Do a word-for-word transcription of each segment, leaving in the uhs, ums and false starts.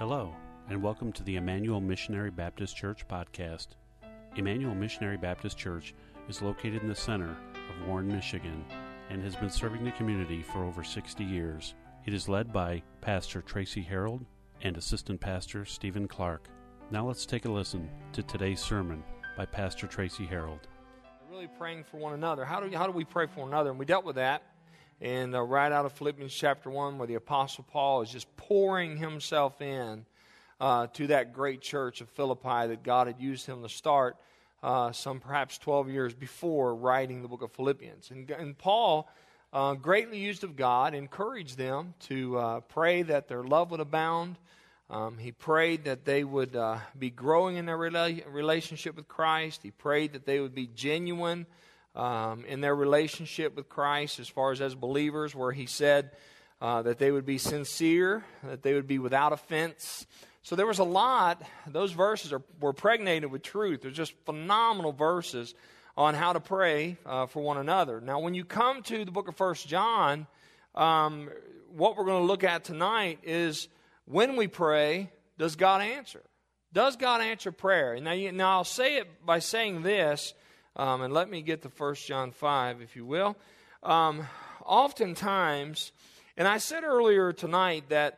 Hello, and welcome to the Emmanuel Missionary Baptist Church podcast. Emmanuel Missionary Baptist Church is located in the center of Warren, Michigan, and has been serving the community for over sixty years. It is led by Pastor Tracy Harold and Assistant Pastor Stephen Clark. Now let's take a listen to today's sermon by Pastor Tracy Harold. We're really praying for one another. How do, how do we pray for one another? And we dealt with that and uh, right out of Philippians chapter one, where the Apostle Paul is just pouring himself in uh, to that great church of Philippi that God had used him to start uh, some perhaps twelve years before writing the book of Philippians. And, and Paul, uh, greatly used of God, encouraged them to uh, pray that their love would abound. Um, he prayed that they would uh, be growing in their rela- relationship with Christ. He prayed that they would be genuine Um, in their relationship with Christ as far as as believers, where he said uh, that they would be sincere, that they would be without offense. So there was a lot. Those verses are, were pregnated with truth. They're just phenomenal verses on how to pray uh, for one another. Now, when you come to the book of First John, um, what we're going to look at tonight is when we pray, does God answer? Does God answer prayer? Now, you, now I'll say it by saying this. Um, and let me get to First John five, if you will. Um, oftentimes, and I said earlier tonight that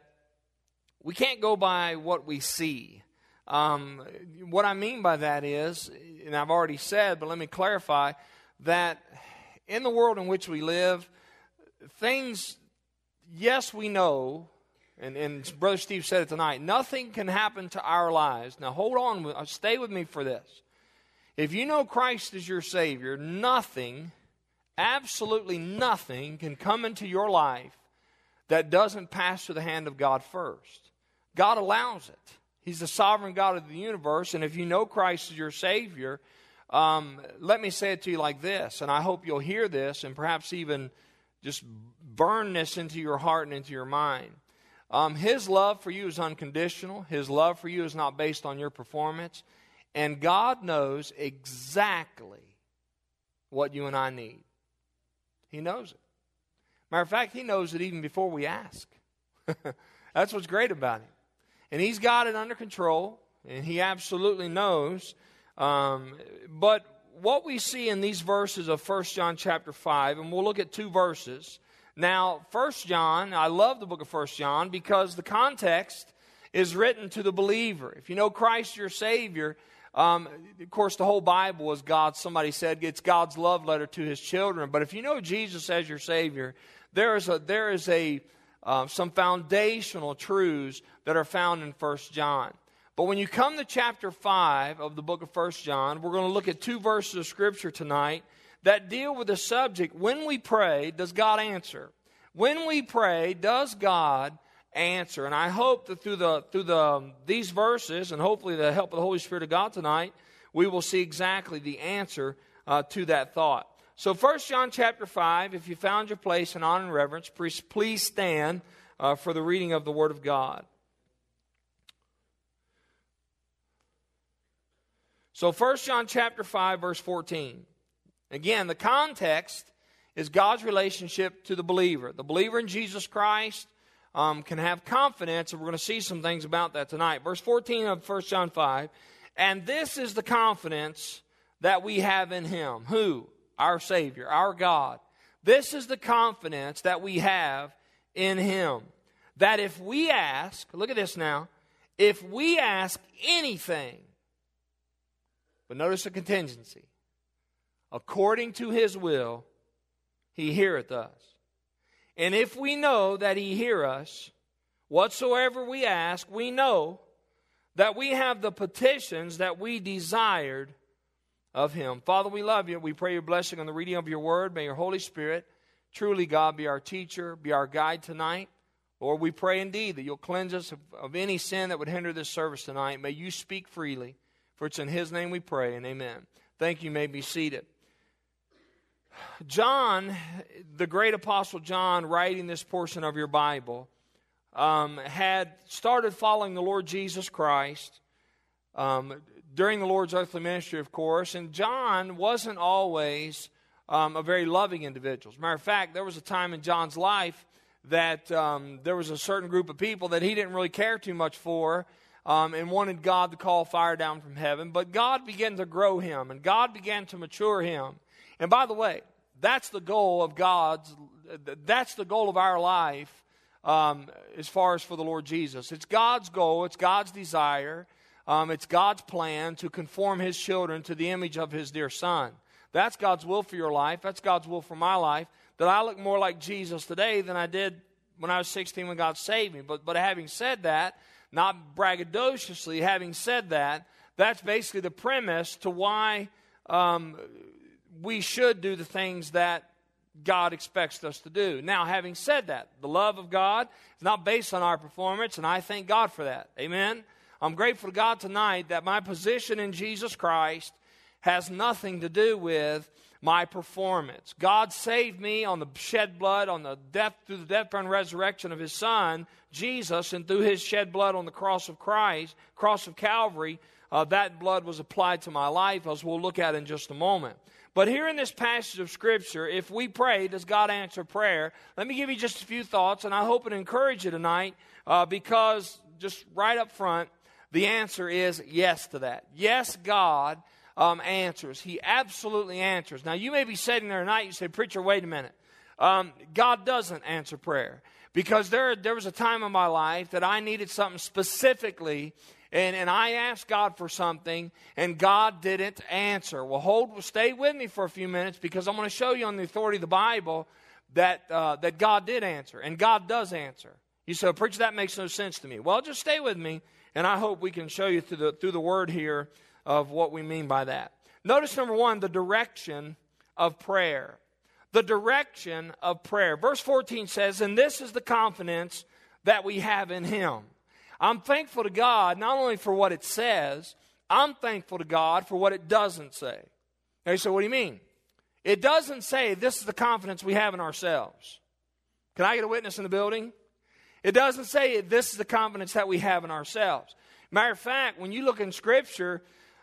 we can't go by what we see. Um, what I mean by that is, and I've already said, but let me clarify, that in the world in which we live, things, yes, we know, and, and Brother Steve said it tonight, nothing can happen to our lives. Now hold on, stay with me for this. If you know Christ is your Savior, nothing, absolutely nothing can come into your life that doesn't pass through the hand of God first. God allows it. He's the sovereign God of the universe, and if you know Christ is your Savior, um, let me say it to you like this, and I hope you'll hear this and perhaps even just burn this into your heart and into your mind. Um, His love for you is unconditional. His love for you is not based on your performance. And God knows exactly what you and I need. He knows it. Matter of fact, He knows it even before we ask. That's what's great about Him. And He's got it under control, and He absolutely knows. Um, but what we see in these verses of First John chapter five, and we'll look at two verses. Now, First John, I love the book of First John because the context is written to the believer. If you know Christ your Savior, Um, of course, the whole Bible is God. Somebody said it's God's love letter to His children. But if you know Jesus as your Savior, there is a there is a uh, some foundational truths that are found in First John. But when you come to chapter five of the book of First John, we're going to look at two verses of Scripture tonight that deal with the subject: when we pray, does God answer? When we pray, does God answer? And I hope that through the through the um, these verses, and hopefully the help of the Holy Spirit of God tonight, we will see exactly the answer uh, to that thought. So First John chapter five, if you found your place in honor and reverence, please, please stand uh, for the reading of the Word of God. So First John chapter five, verse fourteen. Again, the context is God's relationship to the believer. The believer in Jesus Christ Um, can have confidence, and we're going to see some things about that tonight. Verse fourteen of First John five, and this is the confidence that we have in Him. Who? Our Savior, our God. This is the confidence that we have in Him. That if we ask, look at this now, if we ask anything, but notice the contingency, according to His will, He heareth us. And if we know that He hear us, whatsoever we ask, we know that we have the petitions that we desired of Him. Father, we love You. We pray Your blessing on the reading of Your Word. May Your Holy Spirit, truly, God, be our teacher, be our guide tonight. Lord, we pray indeed that You'll cleanse us of, of any sin that would hinder this service tonight. May You speak freely, for it's in His name we pray, and amen. Thank you. You may be seated. John, the great apostle John, writing this portion of your Bible, um, had started following the Lord Jesus Christ um, during the Lord's earthly ministry, of course. And John wasn't always um, a very loving individual. As a matter of fact, there was a time in John's life that um, there was a certain group of people that he didn't really care too much for, um, and wanted God to call fire down from heaven. But God began to grow him, and God began to mature him. And by the way, that's the goal of God's, that's the goal of our life um, as far as for the Lord Jesus. It's God's goal, it's God's desire, um, it's God's plan to conform his children to the image of his dear Son. That's God's will for your life. That's God's will for my life, that I look more like Jesus today than I did when I was sixteen when God saved me. But, but having said that, not braggadociously, having said that, that's basically the premise to why um, we should do the things that God expects us to do. Now, having said that, the love of God is not based on our performance, and I thank God for that. Amen? I'm grateful to God tonight that my position in Jesus Christ has nothing to do with my performance. God saved me on the shed blood, on the death, through the death and resurrection of his Son, Jesus, and through his shed blood on the cross of Christ, cross of Calvary, uh, that blood was applied to my life, as we'll look at in just a moment. But here in this passage of Scripture, if we pray, does God answer prayer? Let me give you just a few thoughts, and I hope and encourage you tonight, uh, because just right up front, the answer is yes to that. Yes, God Um, answers. He absolutely answers. Now, you may be sitting there tonight, you say, preacher, wait a minute. Um, God doesn't answer prayer. Because there, there was a time in my life that I needed something specifically, and, and I asked God for something, and God didn't answer. Well, hold, stay with me for a few minutes, because I'm going to show you on the authority of the Bible that, uh, that God did answer, and God does answer. You say, preacher, that makes no sense to me. Well, just stay with me, and I hope we can show you through the, through the Word here of what we mean by that. Notice, number one, the direction of prayer. The direction of prayer. Verse fourteen says, and this is the confidence that we have in him. I'm thankful to God not only for what it says, I'm thankful to God for what it doesn't say. Now you say, what do you mean? It doesn't say this is the confidence we have in ourselves. Can I get a witness in the building? It doesn't say this is the confidence that we have in ourselves. Matter of fact, when you look in Scripture,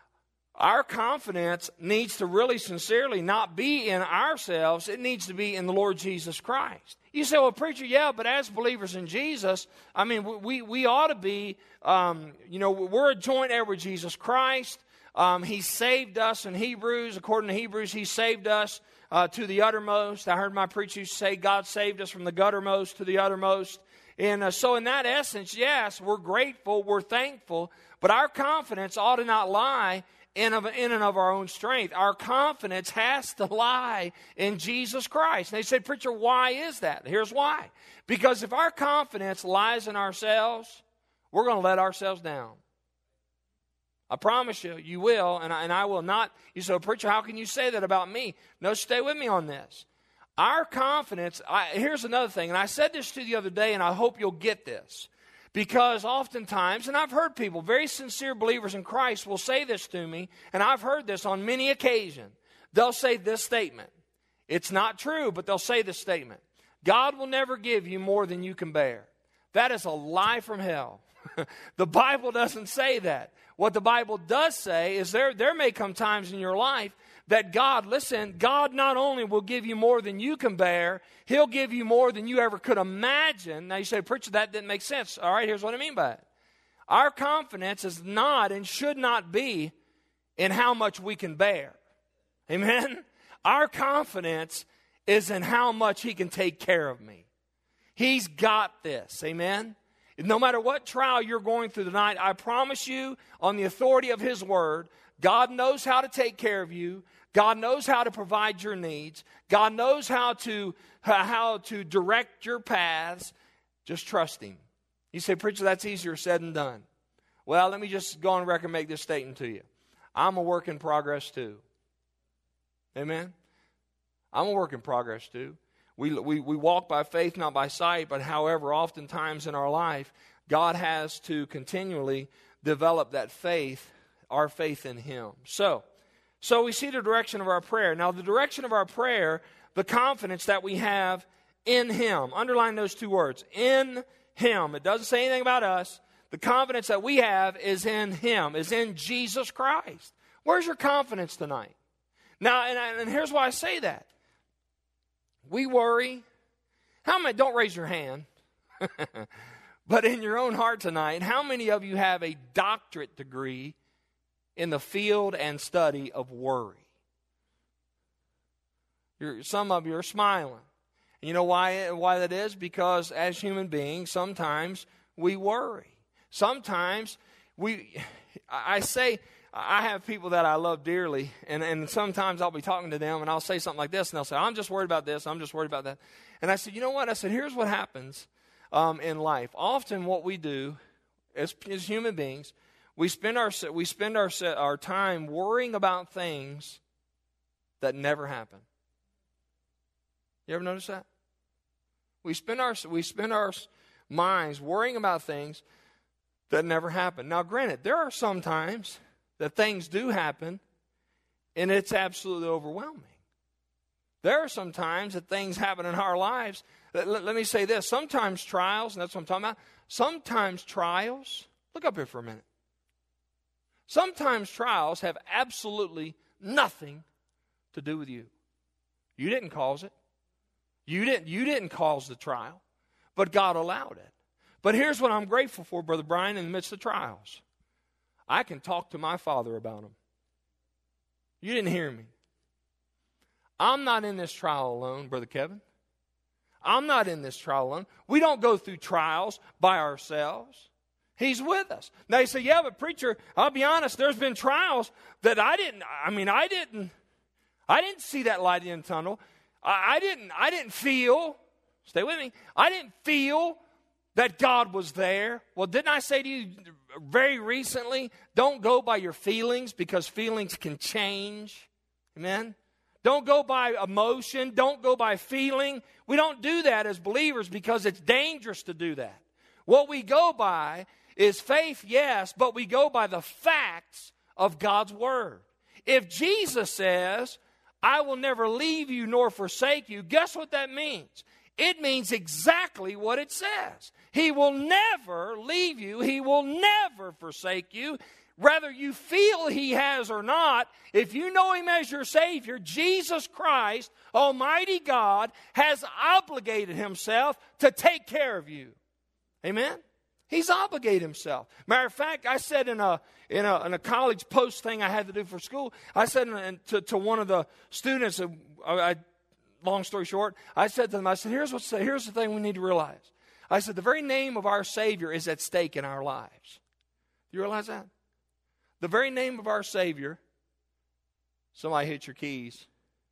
our confidence needs to really sincerely not be in ourselves. It needs to be in the Lord Jesus Christ. You say, well, preacher, yeah, but as believers in Jesus, I mean, we, we ought to be, um, you know, we're a joint heir with Jesus Christ. Um, he saved us in Hebrews. According to Hebrews, he saved us uh, to the uttermost. I heard my preacher say God saved us from the guttermost to the uttermost. And uh, so in that essence, yes, we're grateful, we're thankful, but our confidence ought to not lie In, of, in and of our own strength. Our confidence has to lie in Jesus Christ. And they say, preacher, why is that? Here's why. Because if our confidence lies in ourselves, we're going to let ourselves down. I promise you, you will, and I, and I will not. You say, preacher, how can you say that about me? No, stay with me on this. Our confidence, I, here's another thing, and I said this to you the other day, and I hope you'll get this. Because oftentimes, and I've heard people, very sincere believers in Christ will say this to me, and I've heard this on many occasions. They'll say this statement. It's not true, but they'll say this statement. God will never give you more than you can bear. That is a lie from hell. The Bible doesn't say that. What the Bible does say is there, there may come times in your life that God, listen, God not only will give you more than you can bear, he'll give you more than you ever could imagine. Now you say, preacher, that didn't make sense. All right, here's what I mean by it. Our confidence is not and should not be in how much we can bear. Amen? Our confidence is in how much he can take care of me. He's got this. Amen? No matter what trial you're going through tonight, I promise you, on the authority of his word, God knows how to take care of you. God knows how to provide your needs. God knows how to, how to direct your paths. Just trust him. You say, preacher, that's easier said than done. Well, let me just go on record and make this statement to you. I'm a work in progress too. Amen? I'm a work in progress too. We, we, we walk by faith, not by sight, but however, oftentimes in our life, God has to continually develop that faith, our faith in him. So, so we see the direction of our prayer. Now, the direction of our prayer, the confidence that we have in him. Underline those two words, in him. It doesn't say anything about us. The confidence that we have is in him, is in Jesus Christ. Where's your confidence tonight? Now, and, and here's why I say that. We worry How many, don't raise your hand, but in your own heart tonight, how many of you have a doctorate degree in the field and study of worry? You're, some of you are smiling. And you know why, why that is? Because as human beings, sometimes we worry. Sometimes we, I say, I have people that I love dearly, and, and sometimes I'll be talking to them, and I'll say something like this, and they'll say, I'm just worried about this, I'm just worried about that. And I said, you know what? I said, here's what happens um, in life. Often what we do as, as human beings, we spend our we spend our our time worrying about things that never happen. You ever notice that? We spend our we spend our minds worrying about things that never happen. Now, granted, there are some times that things do happen, and it's absolutely overwhelming. There are some times that things happen in our lives. Let, let, let me say this. Sometimes trials, and that's what I'm talking about. Sometimes trials, look up here for a minute. Sometimes trials have absolutely nothing to do with you. You didn't cause it. You didn't, you didn't cause the trial, but God allowed it. But here's what I'm grateful for, Brother Brian, in the midst of trials. I can talk to my Father about them. You didn't hear me. I'm not in this trial alone, Brother Kevin. I'm not in this trial alone. We don't go through trials by ourselves. He's with us. Now you say, yeah, but preacher, I'll be honest, there's been trials that I didn't, I mean, I didn't, I didn't see that light in the tunnel. I, I didn't, I didn't feel, stay with me, I didn't feel that God was there. Well, didn't I say to you very recently, don't go by your feelings because feelings can change. Amen? Don't go by emotion. Don't go by feeling. We don't do that as believers because it's dangerous to do that. What we go by is faith, yes, but we go by the facts of God's Word. If Jesus says, I will never leave you nor forsake you, guess what that means? It means exactly what it says. He will never leave you. He will never forsake you. Whether you feel He has or not, if you know Him as your Savior, Jesus Christ, Almighty God, has obligated Himself to take care of you. Amen? He's obligated Himself. Matter of fact, I said in a in a, in a college post thing I had to do for school, I said in, to, to one of the students, uh, I, long story short, I said to them, I said, here's, what's, here's the thing we need to realize. I said, the very name of our Savior is at stake in our lives. Do you realize that? The very name of our Savior, somebody hit your keys.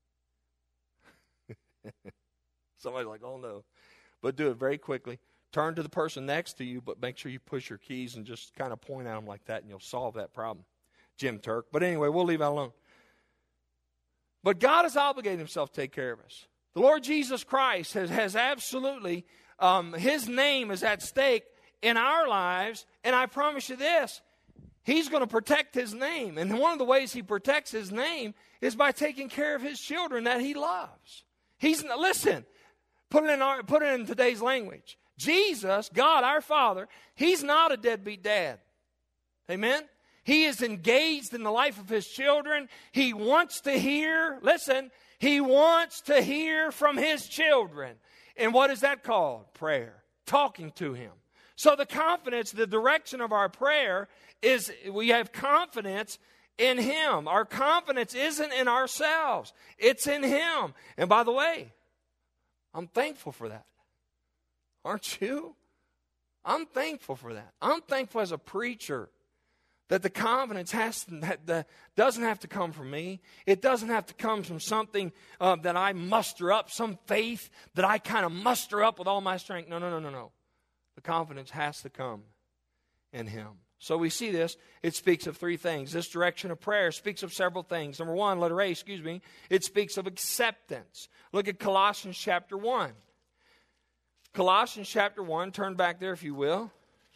Somebody's like, oh no. But do it very quickly. Turn to the person next to you, but make sure you push your keys and just kind of point at them like that, and you'll solve that problem. Jim Turk. But anyway, we'll leave that alone. But God has obligated Himself to take care of us. The Lord Jesus Christ has, has absolutely, um, His name is at stake in our lives, and I promise you this, He's going to protect His name. And one of the ways He protects His name is by taking care of His children that He loves. He's, listen, put it in our, put it in today's language. Jesus, God our Father, He's not a deadbeat dad. Amen? He is engaged in the life of His children. He wants to hear, listen, He wants to hear from His children. And what is that called? Prayer. Talking to Him. So the confidence, the direction of our prayer is we have confidence in Him. Our confidence isn't in ourselves. It's in Him. And by the way, I'm thankful for that. Aren't you? I'm thankful for that. I'm thankful as a preacher that the confidence has to, that, that doesn't have to come from me. It doesn't have to come from something uh, that I muster up, some faith that I kind of muster up with all my strength. No, no, no, no, no. The confidence has to come in Him. So we see this. It speaks of three things. This direction of prayer speaks of several things. Number one, letter A, excuse me, it speaks of acceptance. Look at Colossians chapter one. Colossians chapter one, turn back there if you will.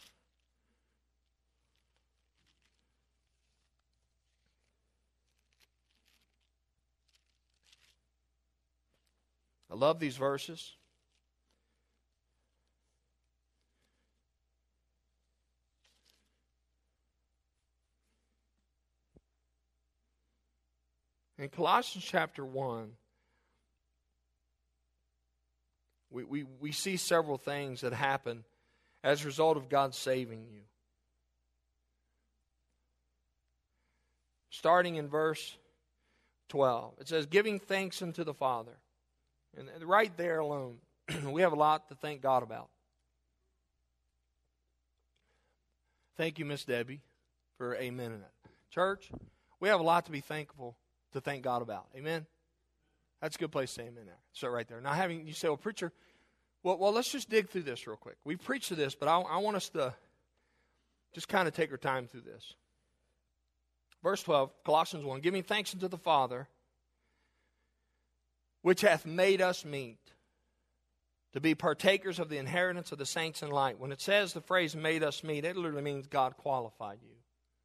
I love these verses. In Colossians chapter one, We, we, we see several things that happen as a result of God saving you. Starting in verse twelve, it says, giving thanks unto the Father. And right there alone, we have a lot to thank God about. Thank you, Miss Debbie, for amen in it. Church, we have a lot to be thankful to thank God about. Amen? That's a good place to say amen there. So right there. Now, having you say, well, preacher, well, well, let's just dig through this real quick. We preached to this, but I, I want us to just kind of take our time through this. Verse twelve, Colossians one, giving thanks unto the Father, which hath made us meet, to be partakers of the inheritance of the saints in light. When it says the phrase made us meet, it literally means God qualified you.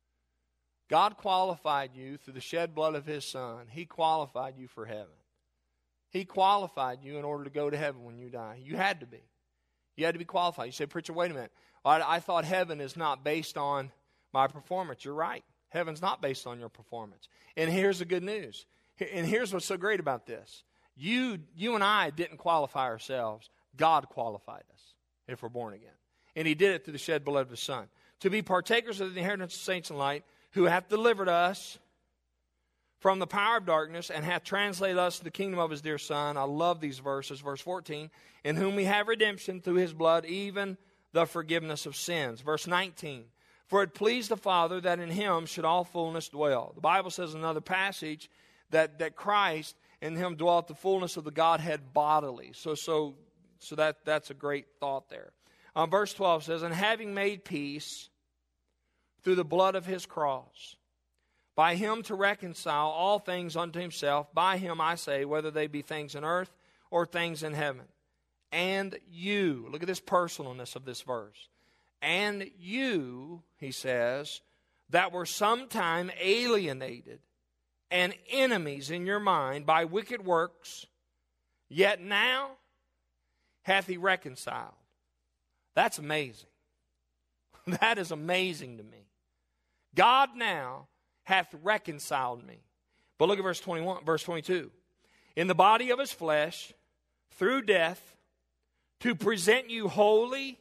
God qualified you through the shed blood of His Son. He qualified you for heaven. He qualified you in order to go to heaven when you die. You had to be. You had to be qualified. You say, preacher, wait a minute. I, I thought heaven is not based on my performance. You're right. Heaven's not based on your performance. And here's the good news. And here's what's so great about this. You, you and I didn't qualify ourselves. God qualified us if we're born again. And He did it through the shed blood of His Son. To be partakers of the inheritance of saints in light, who hath delivered us from the power of darkness and hath translated us to the kingdom of His dear Son. I love these verses. Verse fourteen, in whom we have redemption through His blood, even the forgiveness of sins. Verse nineteen, for it pleased the Father that in Him should all fullness dwell. The Bible says in another passage that, that Christ, in Him dwelt the fullness of the Godhead bodily. So so, so that, that's a great thought there. Um, verse twelve says, and having made peace through the blood of His cross, by Him to reconcile all things unto Himself, by Him I say, whether they be things in earth or things in heaven. And you, look at this personalness of this verse. And you, he says, that were sometime alienated and enemies in your mind by wicked works, yet now hath He reconciled. That's amazing. That is amazing to me. God now hath reconciled me. But look at verse twenty-one, verse twenty-two. In the body of His flesh, through death, to present you holy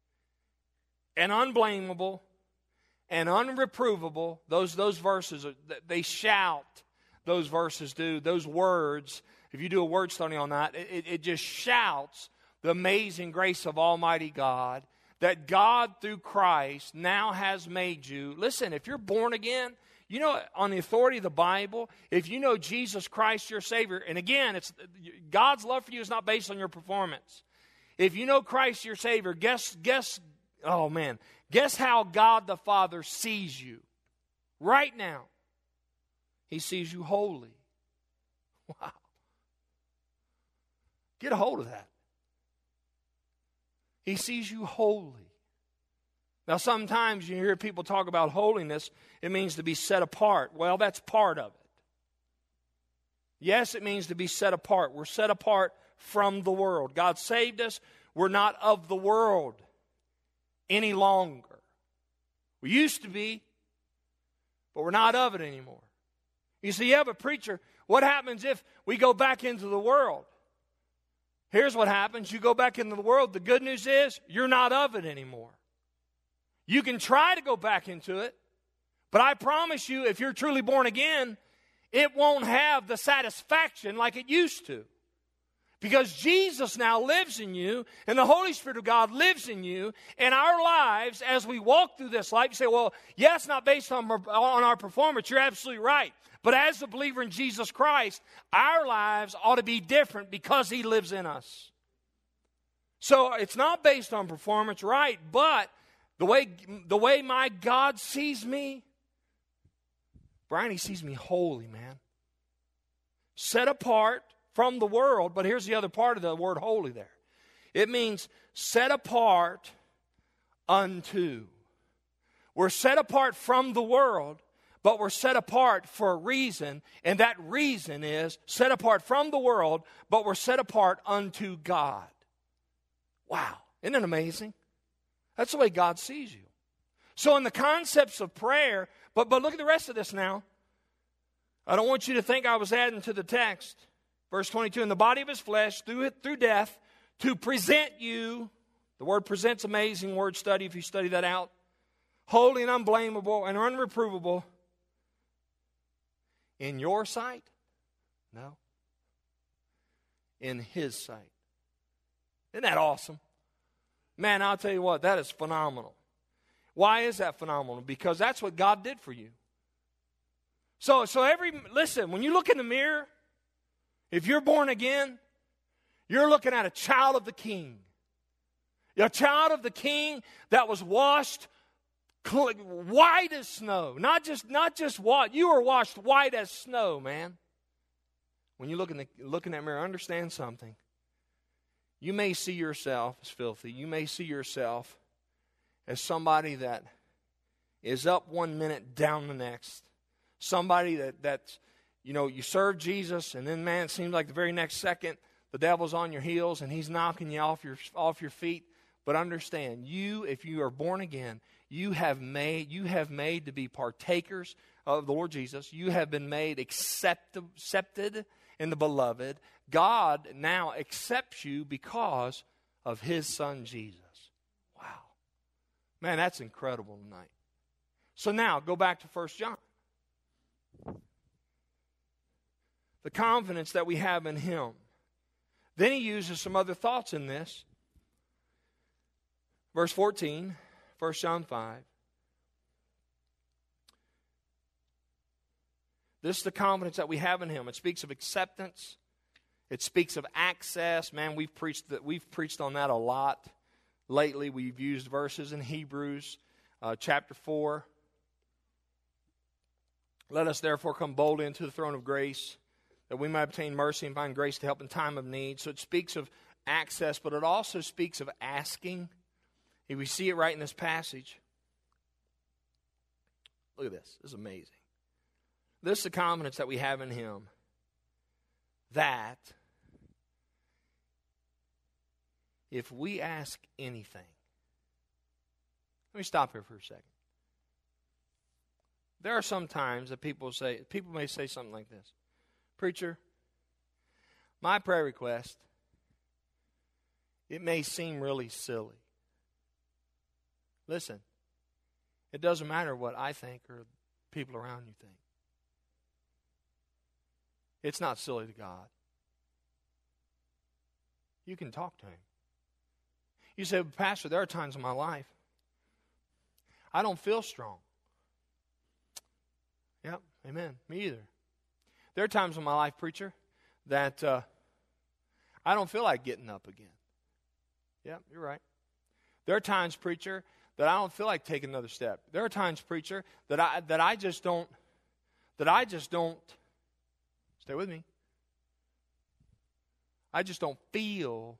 and unblameable and unreprovable. Those, those verses, they shout, those verses do. Those words, if you do a word study on that, it, it just shouts the amazing grace of Almighty God, that God through Christ now has made you. Listen, if you're born again, you know, on the authority of the Bible, if you know Jesus Christ your Savior, and again, it's God's love for you is not based on your performance. If you know Christ your Savior, guess, guess, oh man, guess how God the Father sees you right now. He sees you holy. Wow. Get a hold of that. He sees you holy. Now, sometimes you hear people talk about holiness. It means to be set apart. Well, that's part of it. Yes, it means to be set apart. We're set apart from the world. God saved us. We're not of the world any longer. We used to be, but we're not of it anymore. You see, yeah, but preacher, what happens if we go back into the world? Here's what happens. You go back into the world. The good news is you're not of it anymore. You can try to go back into it, but I promise you, if you're truly born again, it won't have the satisfaction like it used to. Because Jesus now lives in you, and the Holy Spirit of God lives in you, and our lives, as we walk through this life, you say, well, yeah, it's not based on, on our performance. You're absolutely right. But as a believer in Jesus Christ, our lives ought to be different because He lives in us. So it's not based on performance, right? But the way, the way my God sees me, Brian, He sees me holy, man. Set apart from the world, but here's the other part of the word holy there. It means set apart unto. We're set apart from the world, but we're set apart for a reason, and that reason is set apart from the world, but we're set apart unto God. Wow, isn't it amazing? That's the way God sees you. So in the concepts of prayer, but, but look at the rest of this now. I don't want you to think I was adding to the text. Verse twenty-two, in the body of His flesh, through it, through death, to present you, the word present's amazing word study if you study that out, holy and unblameable and unreprovable in your sight? No. In His sight. Isn't that awesome? Man, I'll tell you what, that is phenomenal. Why is that phenomenal? Because that's what God did for you. So, so every, listen, when you look in the mirror, if you're born again, you're looking at a child of the King. A child of the King that was washed white as snow. Not just, not just what, you were washed white as snow, man. When you look in the, look in that mirror, understand something. You may see yourself as filthy. You may see yourself as somebody that is up one minute, down the next. Somebody that, that's, you know, you serve Jesus, and then, man, it seems like the very next second, the devil's on your heels, and he's knocking you off your off your feet. But understand, you, if you are born again, you have made you have made to be partakers of the Lord Jesus. You have been made accept, accepted in the beloved. God now accepts you because of His Son Jesus. Wow. Man, that's incredible tonight. So now, go back to First John. The confidence that we have in Him. Then he uses some other thoughts in this. Verse fourteen, First John five. This is the confidence that we have in Him. It speaks of acceptance. It speaks of access. Man, we've preached that. We've preached on that a lot lately. We've used verses in Hebrews uh, chapter four. Let us therefore come boldly into the throne of grace, that we might obtain mercy and find grace to help in time of need. So it speaks of access, but it also speaks of asking. If we see it right in this passage. Look at this. This is amazing. This is the confidence that we have in Him, that if we ask anything. Let me stop here for a second. There are some times that people say, people may say something like this. Preacher, my prayer request, it may seem really silly. Listen, it doesn't matter what I think or people around you think. It's not silly to God. You can talk to Him. You say, Pastor, there are times in my life I don't feel strong. Yep, amen. Me either. There are times in my life, preacher, that uh, I don't feel like getting up again. Yep, you're right. There are times, preacher, that I don't feel like taking another step. There are times, preacher, that I that I just don't, that I just don't, stay with me, I just don't feel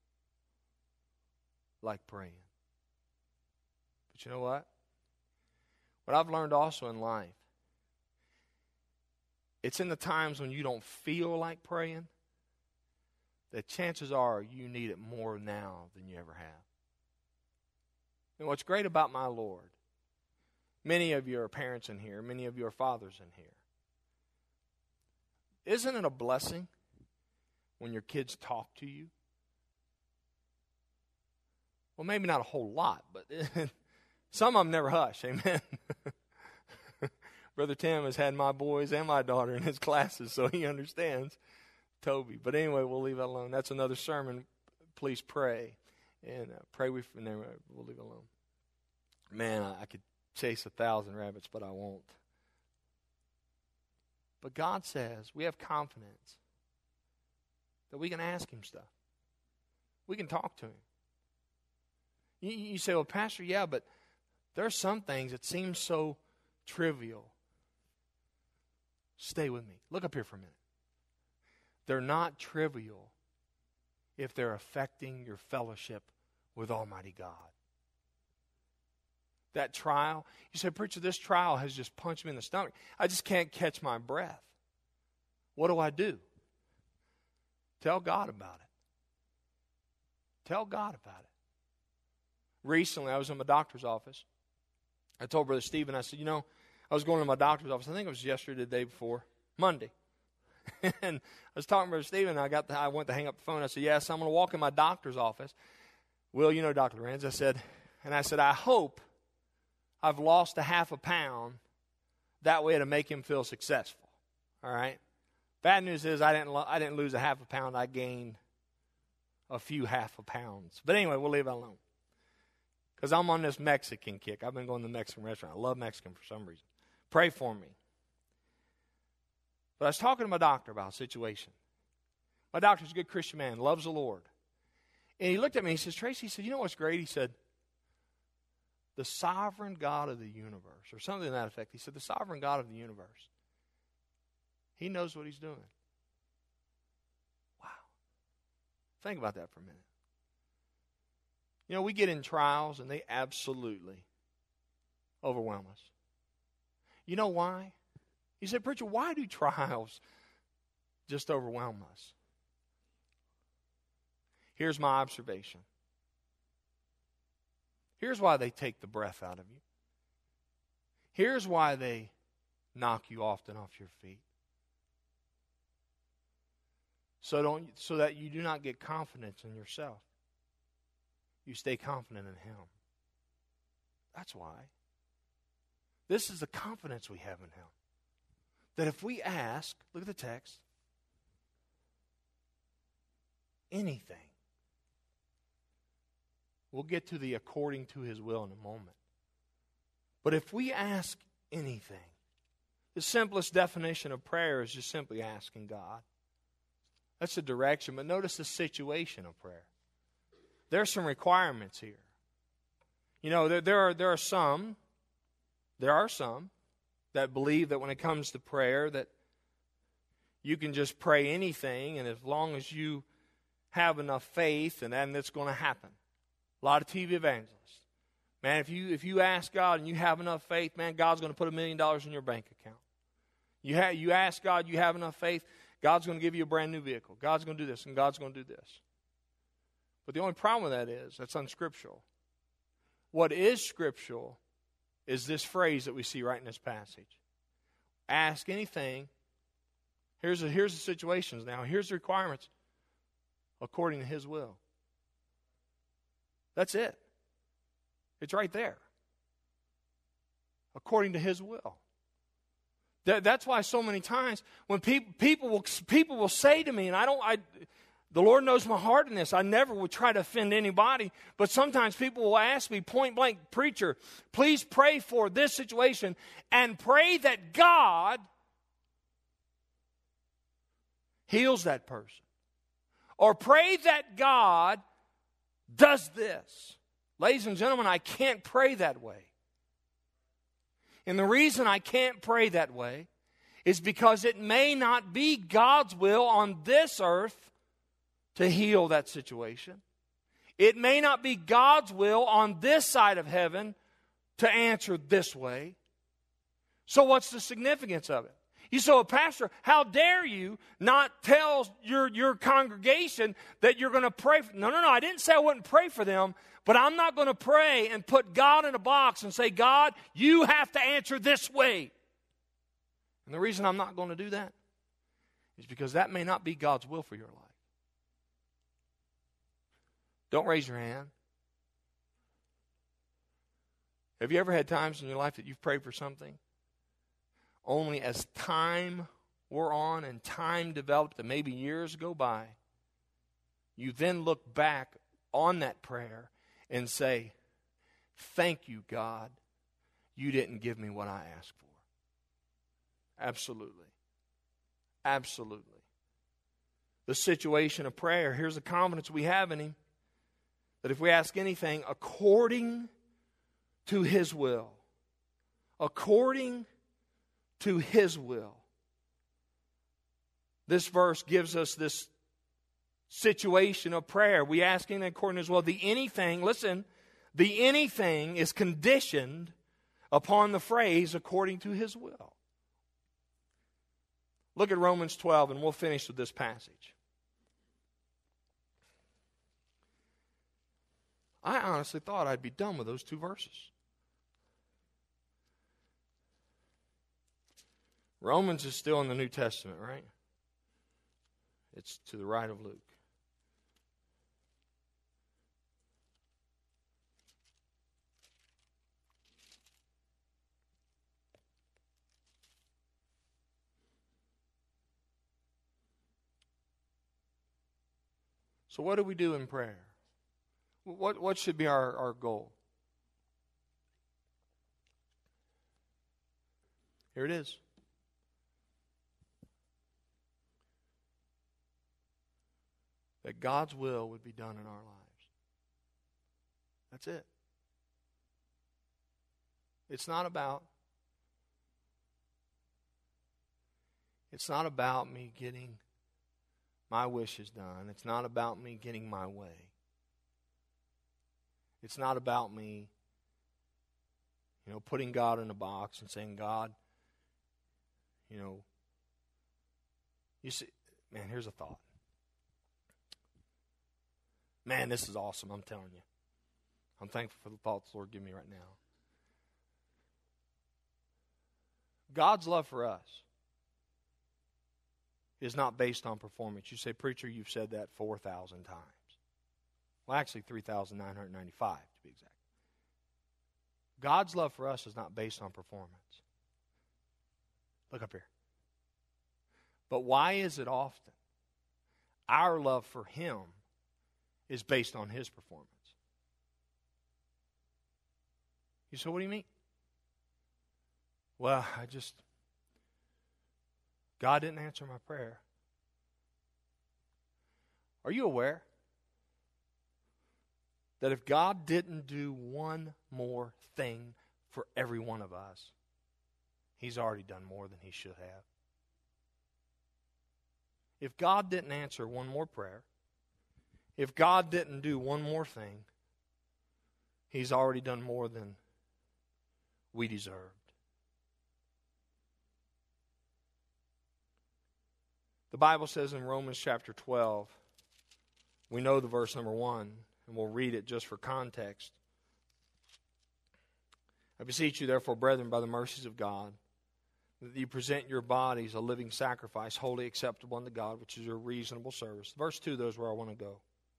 like praying. But you know what? What I've learned also in life, it's in the times when you don't feel like praying that chances are you need it more now than you ever have. And what's great about my Lord, many of you are parents in here, many of you are fathers in here. Isn't it a blessing when your kids talk to you? Well, maybe not a whole lot, but some of them never hush, amen. Brother Tim has had my boys and my daughter in his classes, so he understands Toby. But anyway, we'll leave that alone. That's another sermon. Please pray. And uh, pray with and then we'll leave it alone. Man, I, I could chase a thousand rabbits, but I won't. But God says we have confidence that we can ask Him stuff. We can talk to Him. You, you say, well, Pastor, yeah, but there are some things that seem so trivial. Stay with me. Look up here for a minute. They're not trivial if they're affecting your fellowship with Almighty God. That trial, you say, preacher, this trial has just punched me in the stomach. I just can't catch my breath. What do I do? Tell God about it. Tell God about it. Recently, I was in my doctor's office. I told Brother Stephen, I said, you know, I was going to my doctor's office. I think it was yesterday, the day before, Monday. And I was talking to Brother Stephen, and I, got the, I went to hang up the phone. I said, yes, I'm going to walk in my doctor's office. Will, you know Doctor Lorenz. I said, and I said, I hope I've lost a half a pound. That way to make him feel successful. All right? Bad news is I didn't, lo- I didn't lose a half a pound. I gained a few half a pounds. But anyway, we'll leave it alone. Because I'm on this Mexican kick. I've been going to the Mexican restaurant. I love Mexican for some reason. Pray for me. But I was talking to my doctor about a situation. My doctor's a good Christian man, loves the Lord. And he looked at me and he says, Tracy, he said, you know what's great? He said, the sovereign God of the universe, or something to that effect. He said, the sovereign God of the universe, he knows what he's doing. Wow. Think about that for a minute. You know, we get in trials and they absolutely overwhelm us. You know why? He said, preacher, why do trials just overwhelm us? Here's my observation. Here's why they take the breath out of you. Here's why they knock you often off your feet. So don't so that you do not get confidence in yourself. You stay confident in Him. That's why. This is the confidence we have in Him. That if we ask, look at the text, anything, we'll get to the according to His will in a moment. But if we ask anything, the simplest definition of prayer is just simply asking God. That's the direction. But notice the situation of prayer. There are some requirements here. You know, there, there are there are some, there are some that believe that when it comes to prayer that you can just pray anything, and as long as you have enough faith, and then it's going to happen. A lot of T V evangelists. Man, if you if you ask God and you have enough faith, man, God's going to put a million dollars in your bank account. You ha- you ask God, you have enough faith, God's going to give you a brand new vehicle. God's going to do this, and God's going to do this. But the only problem with that is that's unscriptural. What is scriptural is this phrase that we see right in this passage. Ask anything. Here's the, here's the situations now. Here's the requirements according to His will. That's it. It's right there. According to His will. That, that's why so many times when people people will people will say to me, and I don't, I, the Lord knows my heart in this. I never would try to offend anybody, but sometimes people will ask me point blank, preacher, please pray for this situation and pray that God heals that person, or pray that God does this. Ladies and gentlemen, I can't pray that way. And the reason I can't pray that way is because it may not be God's will on this earth to heal that situation. It may not be God's will on this side of heaven to answer this way. So what's the significance of it? You say, well, Pastor, how dare you not tell your, your congregation that you're going to pray for? No, no, no, I didn't say I wouldn't pray for them, but I'm not going to pray and put God in a box and say, God, you have to answer this way. And the reason I'm not going to do that is because that may not be God's will for your life. Don't raise your hand. Have you ever had times in your life that you've prayed for something? Only as time wore on and time developed and maybe years go by, you then look back on that prayer and say, thank you, God, you didn't give me what I asked for. Absolutely. Absolutely. The situation of prayer, here's the confidence we have in Him, that if we ask anything according to His will, according to His will. This verse gives us this situation of prayer. We ask anything according to His will. The anything, listen, the anything is conditioned upon the phrase according to His will. Look at Romans twelve and we'll finish with this passage. I honestly thought I'd be done with those two verses. Romans is still in the New Testament, right? It's to the right of Luke. So what do we do in prayer? What, what should be our, our goal? Here it is. That God's will would be done in our lives. That's it. It's not about It's not about me getting my wishes done. It's not about me getting my way. It's not about me, you know, putting God in a box and saying, God, you know, you see, man, here's a thought. Man, this is awesome, I'm telling you. I'm thankful for the thoughts the Lord give me right now. God's love for us is not based on performance. You say, preacher, you've said that four thousand times. Well, actually, three thousand nine hundred ninety-five to be exact. God's love for us is not based on performance. Look up here. But why is it often our love for Him is based on His performance? You say, what do you mean? Well, I just, God didn't answer my prayer. Are you aware that if God didn't do one more thing for every one of us, He's already done more than He should have? If God didn't answer one more prayer, if God didn't do one more thing, He's already done more than we deserved. The Bible says in Romans chapter twelve, we know the verse number one, and we'll read it just for context. I beseech you, therefore, brethren, by the mercies of God, that you present your bodies a living sacrifice, wholly acceptable unto God, which is your reasonable service. Verse two, though, is where I want to go.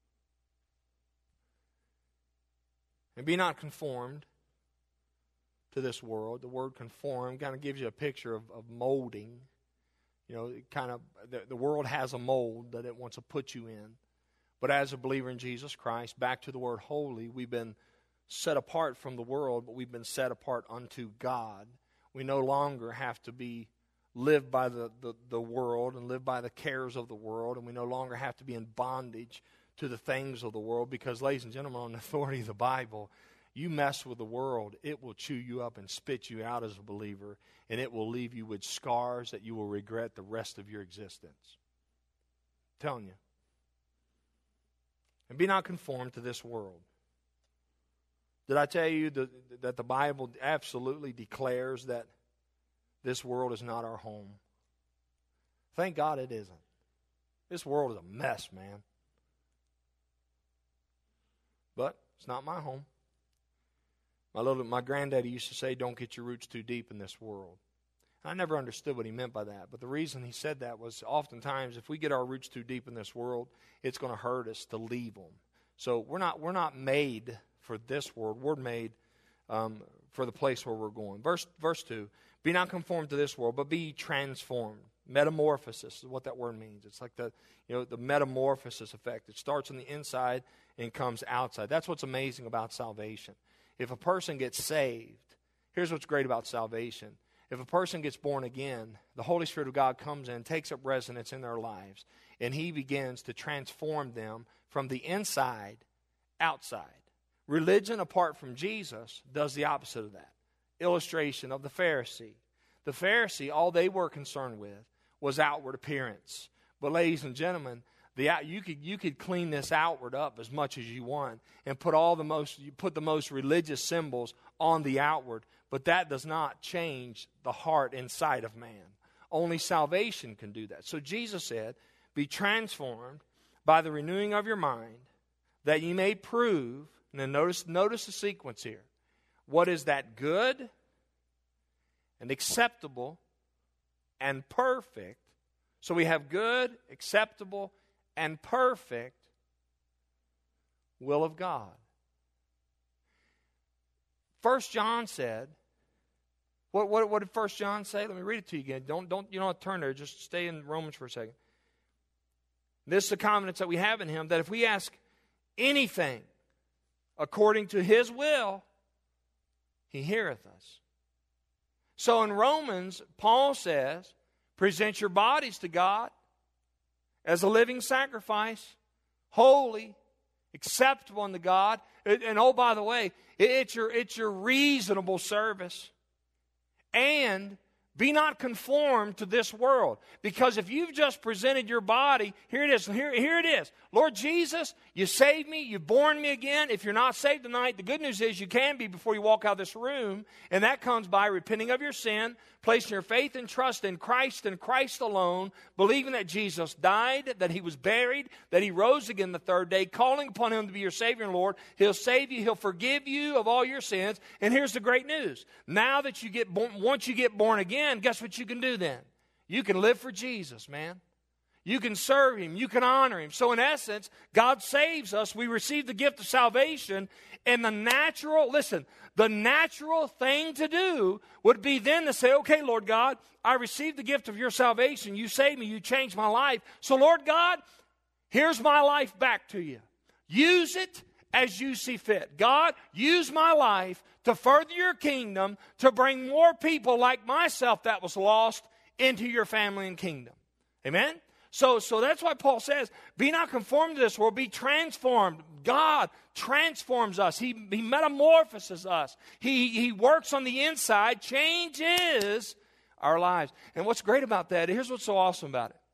And be not conformed to this world. The word conform kind of gives you a picture of, of molding. You know, it kind of the, the world has a mold that it wants to put you in. But as a believer in Jesus Christ, back to the word holy, we've been set apart from the world, but we've been set apart unto God. We no longer have to be live by the, the, the world and live by the cares of the world, and we no longer have to be in bondage to the things of the world, because, ladies and gentlemen, on the authority of the Bible, you mess with the world, it will chew you up and spit you out as a believer, and it will leave you with scars that you will regret the rest of your existence. I'm telling you. And be not conformed to this world. Did I tell you that, that the Bible absolutely declares that this world is not our home? Thank God it isn't. This world is a mess, man. But it's not my home. My little, my granddaddy used to say, don't get your roots too deep in this world. And I never understood what he meant by that. But the reason he said that was oftentimes if we get our roots too deep in this world, it's going to hurt us to leave them. So we're not, we're not made for this world. We're made um, for the place where we're going. Verse, verse two, be not conformed to this world, but be transformed. Metamorphosis is what that word means. It's like the, you know, the metamorphosis effect. It starts on the inside and comes outside. That's what's amazing about salvation. If a person gets saved, here's what's great about salvation. If a person gets born again, the Holy Spirit of God comes in, takes up residence in their lives, and He begins to transform them from the inside outside. Religion apart from Jesus does the opposite of that. Illustration of the Pharisee. The Pharisee, all they were concerned with was outward appearance. But ladies and gentlemen, the you could you could clean this outward up as much as you want and put all the most you put the most religious symbols on the outward, but that does not change the heart inside of man. Only salvation can do that. So Jesus said, "Be transformed by the renewing of your mind, that ye may prove." And then notice notice the sequence here. What is that good and acceptable and perfect? So we have good, acceptable, and perfect will of God. First John said, what, what, what did First John say? Let me read it to you again. Don't, don't, you don't have to turn there. Just stay in Romans for a second. This is the confidence that we have in Him, that if we ask anything according to His will, He heareth us. So in Romans, Paul says, present your bodies to God as a living sacrifice, holy, acceptable unto God. And, and oh, by the way, it, it's your, it's your reasonable service. And be not conformed to this world. Because if you've just presented your body, here it is, here, here it is. Lord Jesus, you saved me, you've born me again. If you're not saved tonight, the good news is you can be before you walk out of this room. And that comes by repenting of your sin, placing your faith and trust in Christ and Christ alone, believing that Jesus died, that He was buried, that He rose again the third day, calling upon Him to be your Savior and Lord. He'll save you, He'll forgive you of all your sins. And here's the great news. Now that you get born, once you get born again, guess what you can do then? You can live for Jesus, man. You can serve Him. You can honor Him. So in essence, God saves us. We receive the gift of salvation. And the natural, listen, the natural thing to do would be then to say, okay, Lord God, I received the gift of your salvation. You saved me. You changed my life. So Lord God, here's my life back to you. Use it as you see fit. God, use my life to further your kingdom, to bring more people like myself that was lost into your family and kingdom. Amen? So, so that's why Paul says, be not conformed to this world, be transformed. God transforms us. He, he metamorphoses us. He, he works on the inside, changes our lives. And what's great about that, here's what's so awesome about it.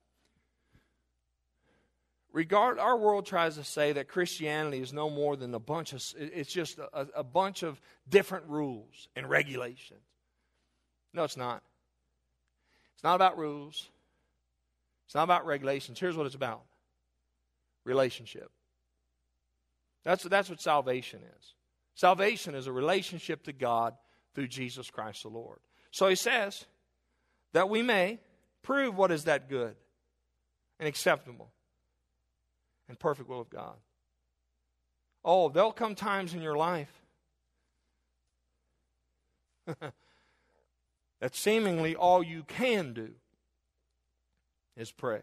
Regard, our world tries to say that Christianity is no more than a bunch of, it's just a, a bunch of different rules and regulations. No, it's not. It's not about rules. It's not about regulations. Here's what it's about. Relationship. That's, that's what salvation is. Salvation is a relationship to God through Jesus Christ the Lord. So he says that we may prove what is that good and acceptable and perfect will of God. Oh, there'll come times in your life that seemingly all you can do is pray.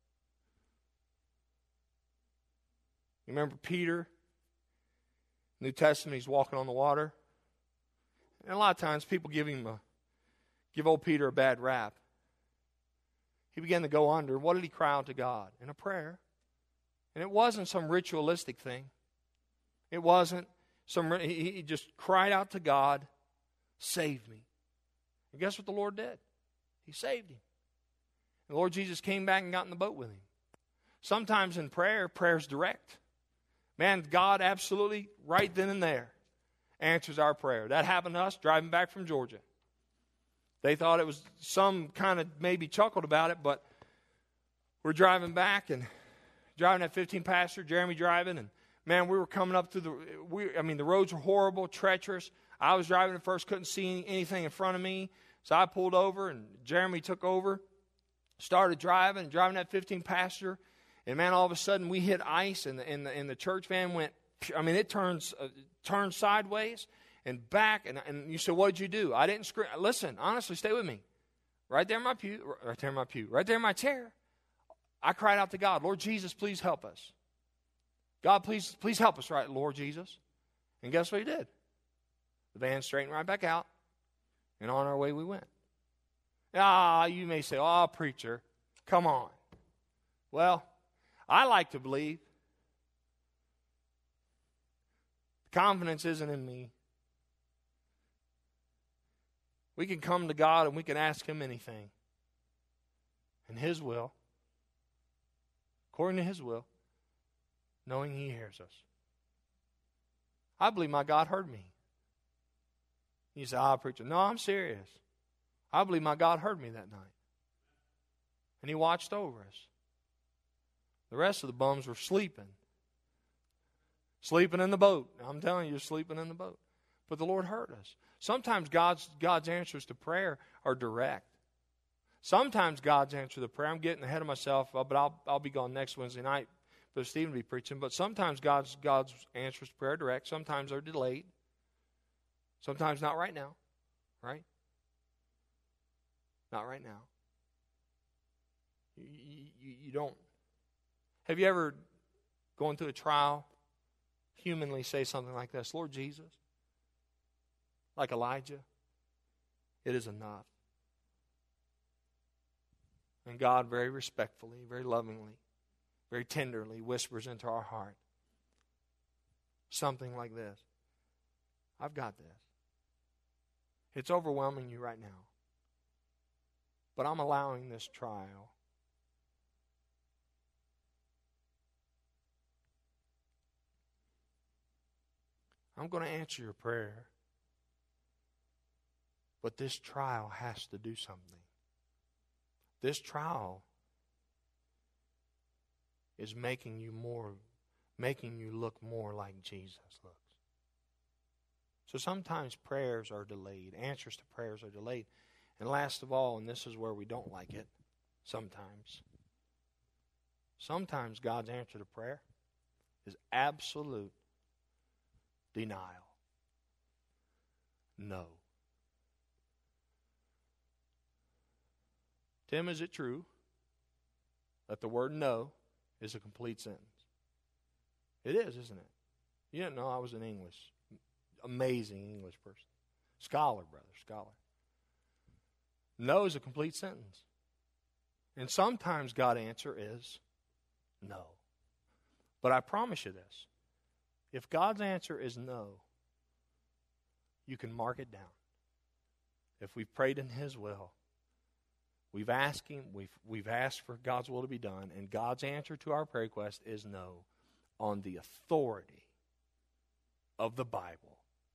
You remember Peter? New Testament, he's walking on the water. And a lot of times people give him a, give old Peter a bad rap. He began to go under. What did he cry out to God? In a prayer. And it wasn't some ritualistic thing. It wasn't some, he, he just cried out to God, save me. And guess what the Lord did? He saved him. The Lord Jesus came back and got in the boat with him. Sometimes in prayer, prayer's direct. Man, God absolutely, right then and there, answers our prayer. That happened to us driving back from Georgia. They thought it was some kind of, maybe chuckled about it, but we're driving back and driving that fifteen passenger, Jeremy driving, and man, we were coming up through the, we, I mean, the roads were horrible, treacherous. I was driving at first, couldn't see anything in front of me, so I pulled over, and Jeremy took over. Started driving, driving that fifteen passenger, and man, all of a sudden we hit ice, and the, and the, and the church van went, I mean, it turns uh, turned sideways and back, and, and you said, what did you do? I didn't scream. Listen, honestly, stay with me. Right there in my pew, right there in my pew, right there in my chair, I cried out to God, Lord Jesus, please help us. God, please, please help us, right, Lord Jesus. And guess what he did? The van straightened right back out, and on our way we went. Ah, you may say, oh, preacher, come on. Well, I like to believe the confidence isn't in me. We can come to God and we can ask Him anything. In His will, according to His will, knowing He hears us. I believe my God heard me. You say, ah, preacher, no, I'm serious. I believe my God heard me that night. And He watched over us. The rest of the bums were sleeping. Sleeping in the boat. I'm telling you, you're sleeping in the boat. But the Lord heard us. Sometimes God's, God's answers to prayer are direct. Sometimes God's answer the prayer. I'm getting ahead of myself, but I'll I'll be gone next Wednesday night. But Stephen will be preaching. But sometimes God's God's answers to prayer direct. Sometimes they're delayed. Sometimes not right now, right? Not right now. You, you, you don't. Have you ever going through a trial, humanly say something like this? Lord Jesus, like Elijah, it is enough. And God very respectfully, very lovingly, very tenderly whispers into our heart something like this. I've got this. It's overwhelming you right now. But I'm allowing this trial. I'm going to answer your prayer. But this trial has to do something. This trial is making you more, making you look more like Jesus looks. So sometimes prayers are delayed. Answers to prayers are delayed. And last of all, and this is where we don't like it, sometimes. Sometimes God's answer to prayer is absolute denial. No. Tim, is it true that the word no is a complete sentence? It is, isn't it? You didn't know I was an English, amazing English person. Scholar, brother, scholar. No is a complete sentence. And sometimes God's answer is no. But I promise you this. If God's answer is no, you can mark it down. If we've prayed in His will, we've asked Him, we've, we've asked for God's will to be done, and God's answer to our prayer request is no, on the authority of the Bible.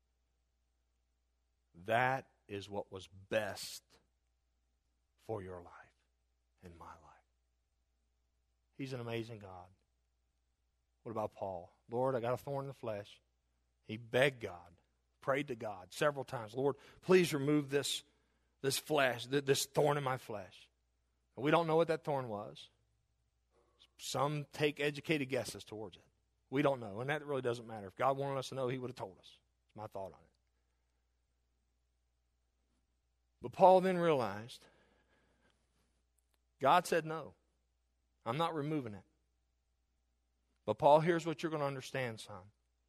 That is what was best for your life and my life. He's an amazing God. What about Paul? Lord, I got a thorn in the flesh. He begged God, prayed to God several times. Lord, please remove this, this flesh, this thorn in my flesh. And we don't know what that thorn was. Some take educated guesses towards it. We don't know, and that really doesn't matter. If God wanted us to know, He would have told us. That's my thought on it. But Paul then realized, God said no. I'm not removing it. But Paul, here's what you're going to understand, son.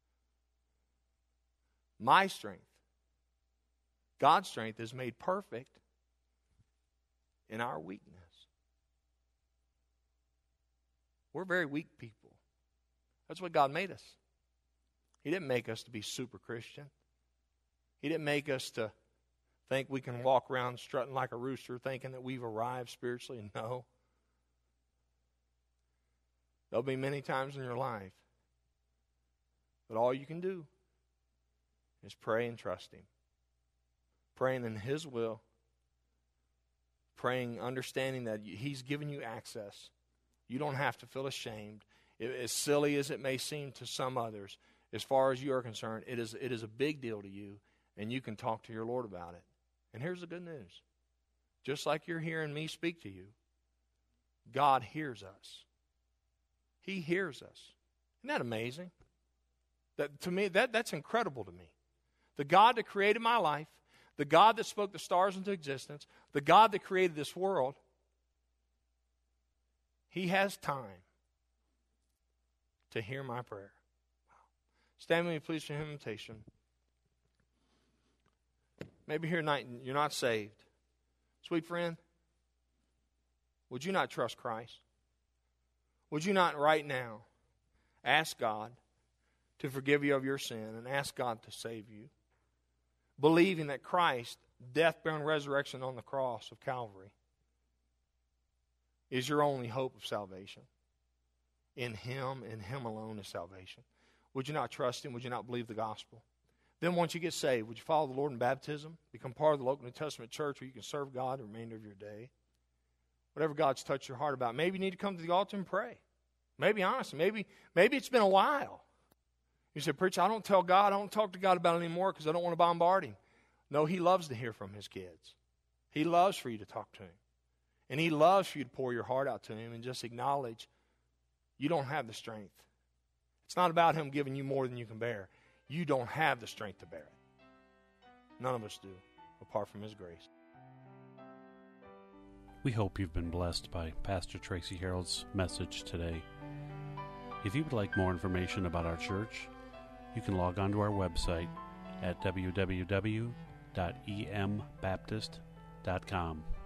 My strength, God's strength, is made perfect in our weakness. We're very weak people. That's what God made us. He didn't make us to be super Christian. He didn't make us to think we can walk around strutting like a rooster thinking that we've arrived spiritually. No. There'll be many times in your life. But all you can do is pray and trust Him. Praying in His will. Praying, understanding that He's given you access. You don't have to feel ashamed. As silly as it may seem to some others, as far as you are concerned, it is, it is a big deal to you, and you can talk to your Lord about it. And here's the good news. Just like you're hearing me speak to you, God hears us. He hears us. Isn't that amazing? That, to me, that, that's incredible to me. The God that created my life, the God that spoke the stars into existence, the God that created this world, He has time to hear my prayer. Stand with me, please, for hymn invitation. Maybe here tonight you're not saved. Sweet friend, would you not trust Christ? Would you not right now ask God to forgive you of your sin and ask God to save you? Believing that Christ, death, burial, and resurrection on the cross of Calvary is your only hope of salvation. In Him, in Him alone is salvation. Would you not trust Him? Would you not believe the gospel? Then once you get saved, would you follow the Lord in baptism? Become part of the local New Testament church where you can serve God the remainder of your day? Whatever God's touched your heart about. Maybe you need to come to the altar and pray. Maybe honestly, maybe, maybe it's been a while. You say, preacher, I don't tell God, I don't talk to God about it anymore because I don't want to bombard Him. No, He loves to hear from His kids. He loves for you to talk to Him. And He loves for you to pour your heart out to Him and just acknowledge you don't have the strength. It's not about Him giving you more than you can bear. You don't have the strength to bear it. None of us do, apart from His grace. We hope you've been blessed by Pastor Tracy Harold's message today. If you would like more information about our church, you can log on to our website at w w w dot e m baptist dot com.